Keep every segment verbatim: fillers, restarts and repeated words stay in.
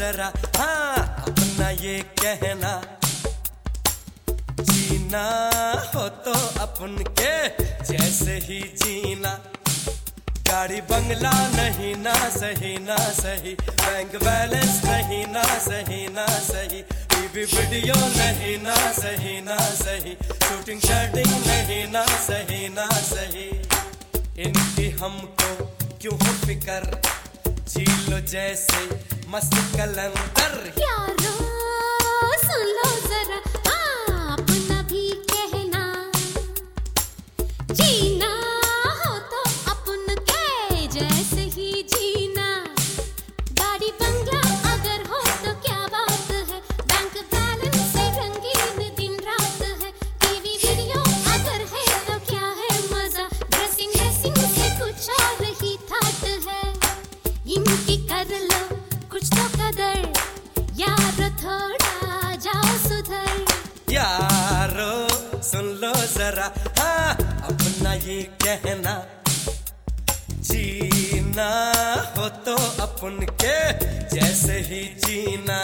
जरा हाँ अपना ये कहना, जीना हो तो अपन के जैसे ही जीना, गाड़ी बंगला नहीं ना सही ना सही, बैंक बैलेंस नहीं ना सही ना सही, टीवी वीडियो नहीं ना सही ना सही, शूटिंग शर्टिंग नहीं ना सही ना सही, इनकी हमको क्यों हो फिकर, जी लो जैसे मस्त कलंदर। यारो सुन लो जरा हाँ अपना भी कहना, जीना हो तो अपन के जैसे ही जीना, गाड़ी बंगला अगर हो तो क्या बात है, बैंक बैलेंस से रंगीन दिन रात है, टीवी वीडियो अगर है तो क्या है मजा, ड्रेसिंग ड्रेसिंग से कुछ और ही थाट है, इनकी कर लो कुछ तो कदर, यारो थोड़ा जाओ सुधर। यारो सुन लो जरा हाँ अपना ये कहना, जीना हो तो अपन के जैसे ही जीना।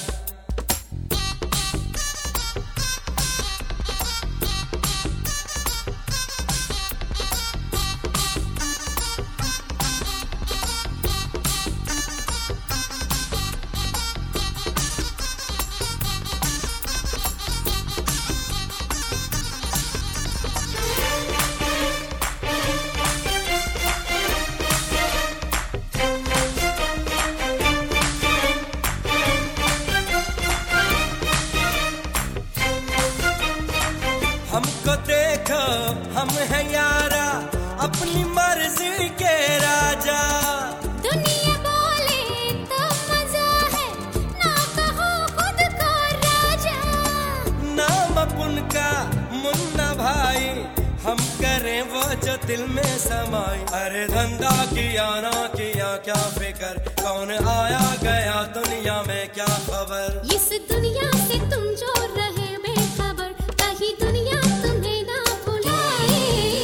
हमको देखो हम हैं यारा अपनी मर्जी के राजा, दुनिया बोले तो मजा है ना कहो खुद को राजा, नाम अपन का मुन्ना भाई हम करें वो जो दिल में समाई, अरे धंधा किया ना किया क्या फिकर, कौन आया गया दुनिया में क्या खबर, इस दुनिया से तुम जो रहे बेखबर, कहीं दुनिया तुम्हें ना भुलाए।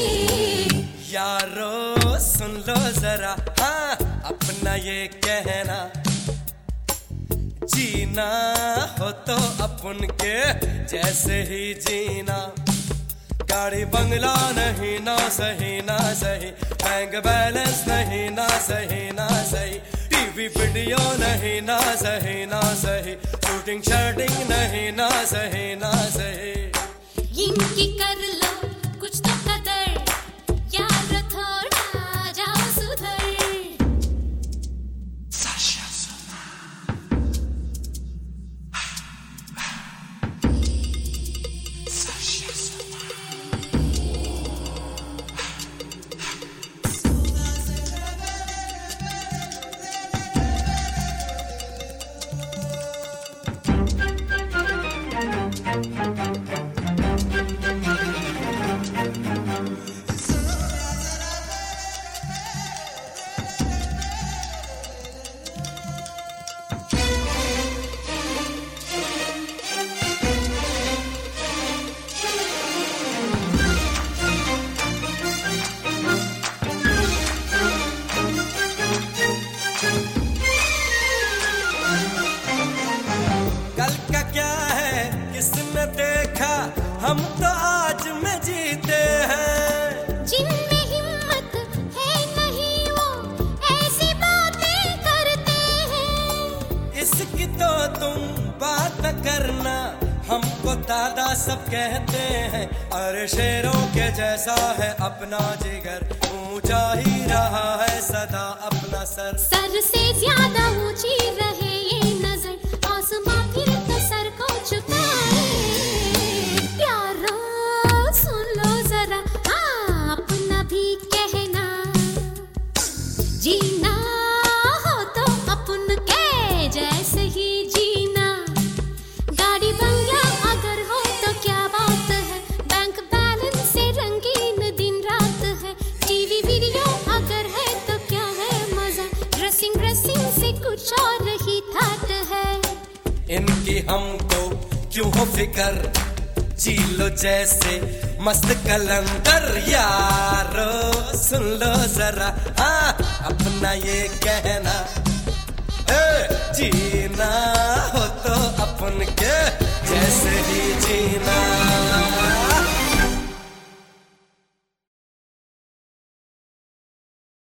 यारो सुन लो जरा हाँ अपना ये कहना, जीना हो तो अपन के जैसे ही जीना, गाड़ी बंगला नहीं ना सही ना सही, बैंक बैलेंस नहीं ना सही ना सही, टीवी वीडियो नहीं ना सही ना सही, शूटिंग शर्टिंग नहीं ना सही ना सही, इनकी कर लो कुछ तो कदर, यार थोड़ा जाओ सुधर। कल का क्या है किसने देखा, हम तो आज में जीते हैं, जिनमें हिम्मत है नहीं वो ऐसी बातें करते हैं, इसकी तो तुम बात न करना, हमको दादा सब कहते हैं, अरे शेरों के जैसा है अपना जिगर, ऊंचा ही रहा है सदा अपना सर, सर से ज्यादा ऊंची रहे ये नजर, आसमां फिर तो सर को झुकाए। प्यारो सुन लो जरा हाँ अपना भी कहना, जीना हो तो अपन के जैसे ही जीना, गाड़ी बंगला अगर हो तो क्या बात है, बैंक बैलेंस से रंगीन दिन रात है, टीवी वीडियो अगर है तो क्या है मजा, ड्रेसिंग ड्रेसिंग से कुछ और ही थाट है, इनकी हमको क्यों हो फिकर, जी लो जैसे मस्त कलंदर। यारो सुन लो जरा हाँ अपना ये कहना, ए, जीना हो तो अपन के जैसे ही जीना।